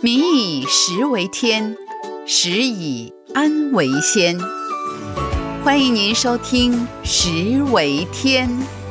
民以食为天，食以安为先。欢迎您收听《食为天》。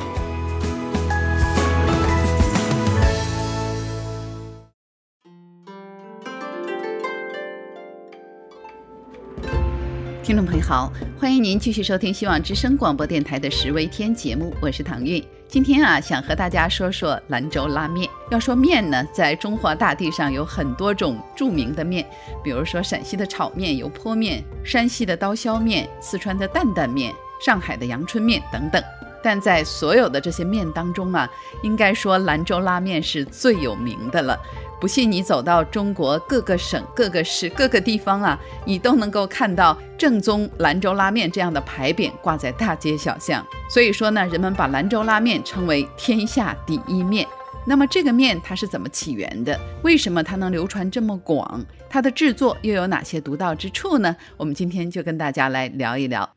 听众朋友好，欢迎您继续收听希望之声广播电台的《食为天》节目，我是唐韵。今天想和大家说说兰州拉面。要说面呢，在中华大地上有很多种著名的面，比如说陕西的炒面、油泼面，山西的刀削面，四川的担担面，上海的阳春面等等。但在所有的这些面当中应该说兰州拉面是最有名的了。不信你走到中国各个省、各个市、各个地方你都能够看到正宗兰州拉面这样的牌匾挂在大街小巷。所以说呢，人们把兰州拉面称为天下第一面。那么这个面它是怎么起源的？为什么它能流传这么广？它的制作又有哪些独到之处呢？我们今天就跟大家来聊一聊。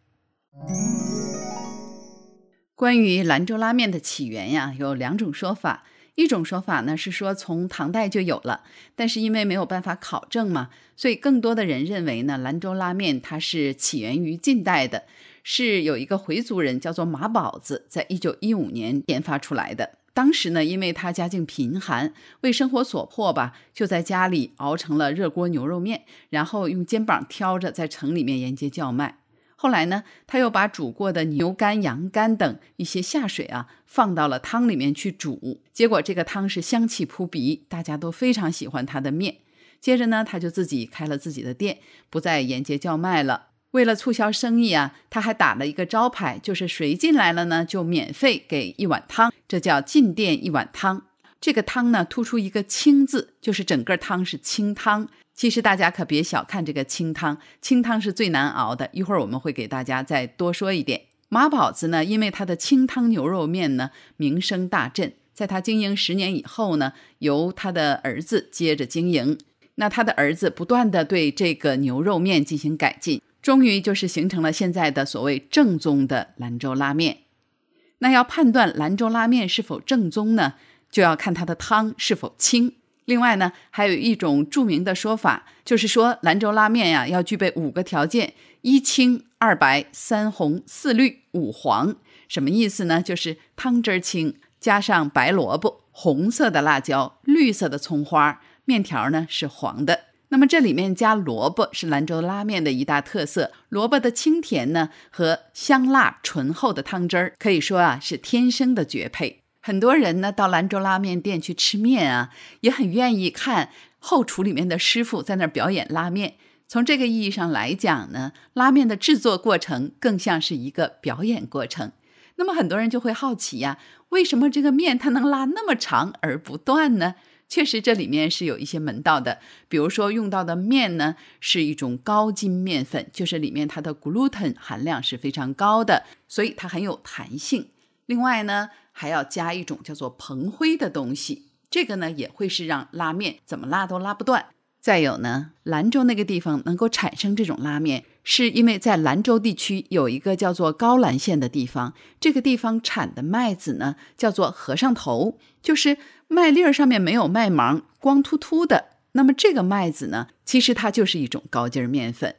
关于兰州拉面的起源有两种说法。一种说法呢是说从唐代就有了，但是因为没有办法考证嘛，所以更多的人认为呢，兰州拉面它是起源于近代的，是有一个回族人叫做马宝子，在1915年研发出来的。当时呢，因为他家境贫寒，为生活所迫就在家里熬成了热锅牛肉面，然后用肩膀挑着在城里面沿街叫卖。后来呢，他又把煮过的牛肝、羊肝等一些下水放到了汤里面去煮，结果这个汤是香气扑鼻，大家都非常喜欢他的面。接着呢，他就自己开了自己的店，不再沿街叫卖了。为了促销生意他还打了一个招牌，就是谁进来了呢，就免费给一碗汤，这叫进店一碗汤。这个汤呢，突出一个清字，就是整个汤是清汤。其实大家可别小看这个清汤，清汤是最难熬的，一会儿我们会给大家再多说一点。马宝子呢，因为他的清汤牛肉面呢名声大振，在他经营10年以后呢，由他的儿子接着经营。那他的儿子不断的对这个牛肉面进行改进，终于就是形成了现在的所谓正宗的兰州拉面。那要判断兰州拉面是否正宗呢，就要看它的汤是否清。另外呢，还有一种著名的说法，就是说兰州拉面要具备5个条件：1清、2白、3红、4绿、5黄。什么意思呢？就是汤汁清，加上白萝卜、红色的辣椒、绿色的葱花，面条呢是黄的。那么这里面加萝卜是兰州拉面的一大特色，萝卜的清甜呢和香辣醇厚的汤汁可以说是天生的绝配。很多人呢到兰州拉面店去吃面也很愿意看后厨里面的师傅在那儿表演拉面。从这个意义上来讲呢，拉面的制作过程更像是一个表演过程。那么很多人就会好奇为什么这个面它能拉那么长而不断呢？确实这里面是有一些门道的，比如说用到的面呢是一种高筋面粉，就是里面它的 gluten 含量是非常高的，所以它很有弹性。另外呢，还要加一种叫做蓬灰的东西，这个呢也会是让拉面怎么拉都拉不断。再有呢，兰州那个地方能够产生这种拉面，是因为在兰州地区有一个叫做高兰县的地方，这个地方产的麦子呢叫做和尚头，就是麦粒上面没有麦芒，光秃秃的。那么这个麦子呢，其实它就是一种高筋面粉。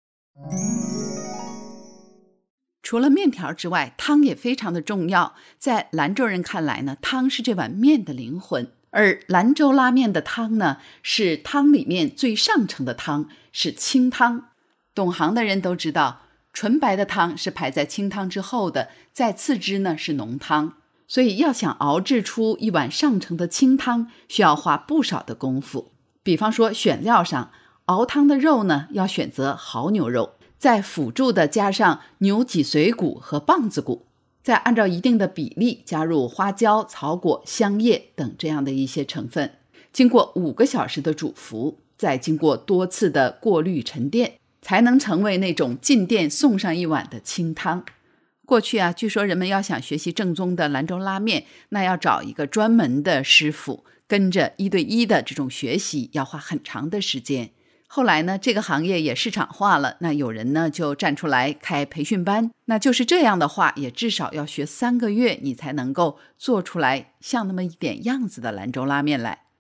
除了面条之外，汤也非常的重要。在兰州人看来呢，汤是这碗面的灵魂。而兰州拉面的汤呢，是汤里面最上乘的汤，是清汤。懂行的人都知道，纯白的汤是排在清汤之后的，再次之呢是浓汤。所以要想熬制出一碗上乘的清汤，需要花不少的功夫。比方说选料上，熬汤的肉呢要选择牦牛肉，再辅助的加上牛脊髓骨和棒子骨，再按照一定的比例加入花椒、草果、香叶等这样的一些成分，经过5个小时的煮服，再经过多次的过滤沉淀，才能成为那种进店送上一碗的清汤。过去据说人们要想学习正宗的兰州拉面，那要找一个专门的师傅，跟着1对1的这种学习，要花很长的时间。后来呢，这个行业也市场化了，那有人呢就站出来开培训班，那就是这样的话，也至少要学3个月，你才能够做出来像那么一点样子的兰州拉面来。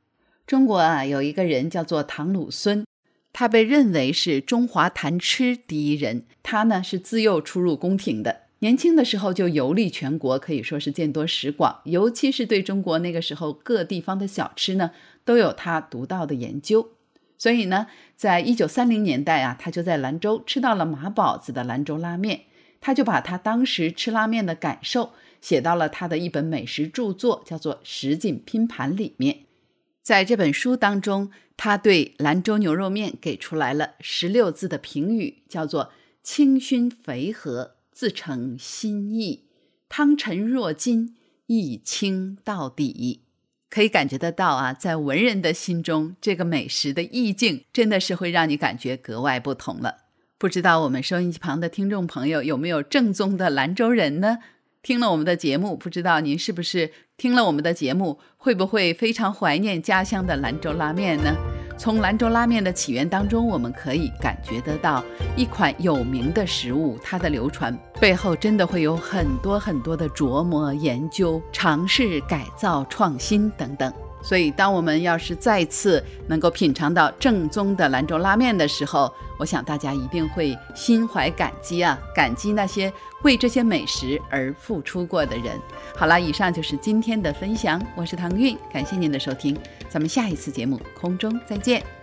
中国啊，有一个人叫做唐鲁孙，他被认为是中华弹吃第一人。他呢是自幼出入宫廷的，年轻的时候就游历全国，可以说是见多识广，尤其是对中国那个时候各地方的小吃呢，都有他独到的研究。所以呢，在1930年代啊，他就在兰州吃到了马宝子的兰州拉面，他就把他当时吃拉面的感受写到了他的一本美食著作，叫做《什锦拼盘》里面。在这本书当中，他对兰州牛肉面给出来了16字的评语，叫做清熏肥和，自成心意，汤沉若金，一清到底。可以感觉得到啊，在文人的心中，这个美食的意境真的是会让你感觉格外不同了。不知道我们收音机旁的听众朋友有没有正宗的兰州人呢？听了我们的节目，不知道您是不是听了我们的节目，会不会非常怀念家乡的兰州拉面呢？从兰州拉面的起源当中，我们可以感觉得到，一款有名的食物，它的流传背后真的会有很多很多的琢磨、研究、尝试、改造、创新等等。所以当我们要是再次能够品尝到正宗的兰州拉面的时候，我想大家一定会心怀感激啊，感激那些为这些美食而付出过的人。好了，以上就是今天的分享，我是唐韵，感谢您的收听，咱们下一次节目空中再见。